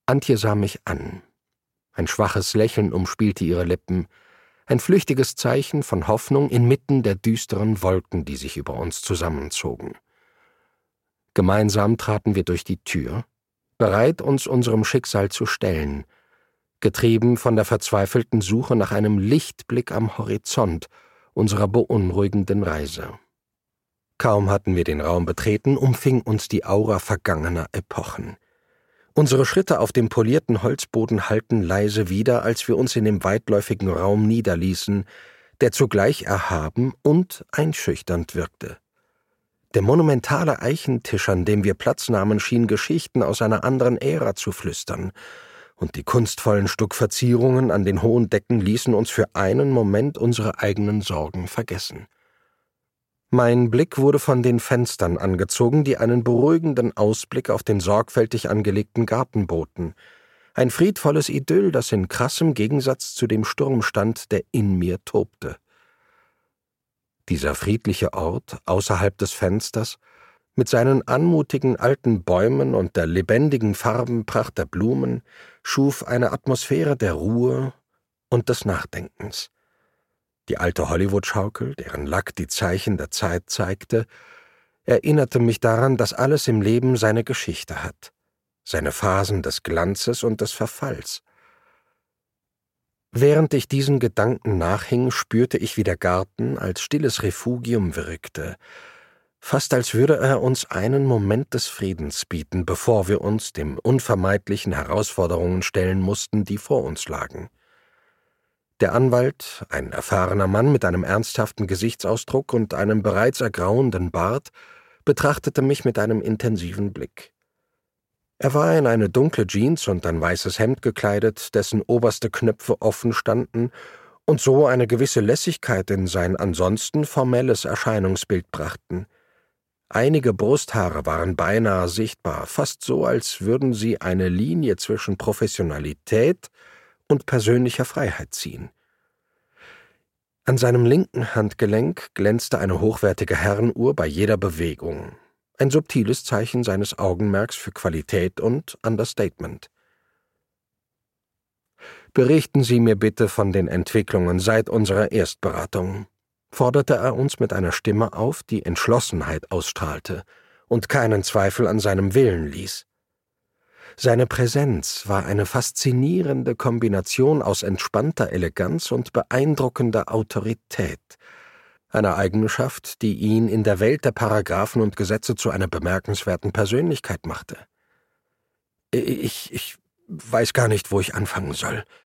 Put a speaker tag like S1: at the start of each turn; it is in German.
S1: Antje sah mich an. Ein schwaches Lächeln umspielte ihre Lippen, ein flüchtiges Zeichen von Hoffnung inmitten der düsteren Wolken, die sich über uns zusammenzogen. Gemeinsam traten wir durch die Tür, bereit, uns unserem Schicksal zu stellen, getrieben von der verzweifelten Suche nach einem Lichtblick am Horizont unserer beunruhigenden Reise. Kaum hatten wir den Raum betreten, umfing uns die Aura vergangener Epochen. Unsere Schritte auf dem polierten Holzboden hallten leise wider, als wir uns in dem weitläufigen Raum niederließen, der zugleich erhaben und einschüchternd wirkte. Der monumentale Eichentisch, an dem wir Platz nahmen, schien Geschichten aus einer anderen Ära zu flüstern, und die kunstvollen Stuckverzierungen an den hohen Decken ließen uns für einen Moment unsere eigenen Sorgen vergessen. Mein Blick wurde von den Fenstern angezogen, die einen beruhigenden Ausblick auf den sorgfältig angelegten Garten boten. Ein friedvolles Idyll, das in krassem Gegensatz zu dem Sturm stand, der in mir tobte. Dieser friedliche Ort außerhalb des Fensters, mit seinen anmutigen alten Bäumen und der lebendigen Farbenpracht der Blumen, schuf eine Atmosphäre der Ruhe und des Nachdenkens. Die alte Hollywood-Schaukel, deren Lack die Zeichen der Zeit zeigte, erinnerte mich daran, dass alles im Leben seine Geschichte hat, seine Phasen des Glanzes und des Verfalls. Während ich diesen Gedanken nachhing, spürte ich, wie der Garten als stilles Refugium wirkte, fast als würde er uns einen Moment des Friedens bieten, bevor wir uns den unvermeidlichen Herausforderungen stellen mussten, die vor uns lagen. Der Anwalt, ein erfahrener Mann mit einem ernsthaften Gesichtsausdruck und einem bereits ergrauenden Bart, betrachtete mich mit einem intensiven Blick. Er war in eine dunkle Jeans und ein weißes Hemd gekleidet, dessen oberste Knöpfe offen standen und so eine gewisse Lässigkeit in sein ansonsten formelles Erscheinungsbild brachten. Einige Brusthaare waren beinahe sichtbar, fast so, als würden sie eine Linie zwischen Professionalität und persönlicher Freiheit ziehen. An seinem linken Handgelenk glänzte eine hochwertige Herrenuhr bei jeder Bewegung, ein subtiles Zeichen seines Augenmerks für Qualität und Understatement. »Berichten Sie mir bitte von den Entwicklungen seit unserer Erstberatung«, forderte er uns mit einer Stimme auf, die Entschlossenheit ausstrahlte und keinen Zweifel an seinem Willen ließ. Seine Präsenz war eine faszinierende Kombination aus entspannter Eleganz und beeindruckender Autorität, eine Eigenschaft, die ihn in der Welt der Paragraphen und Gesetze zu einer bemerkenswerten Persönlichkeit machte. Ich weiß gar nicht, wo ich anfangen soll«,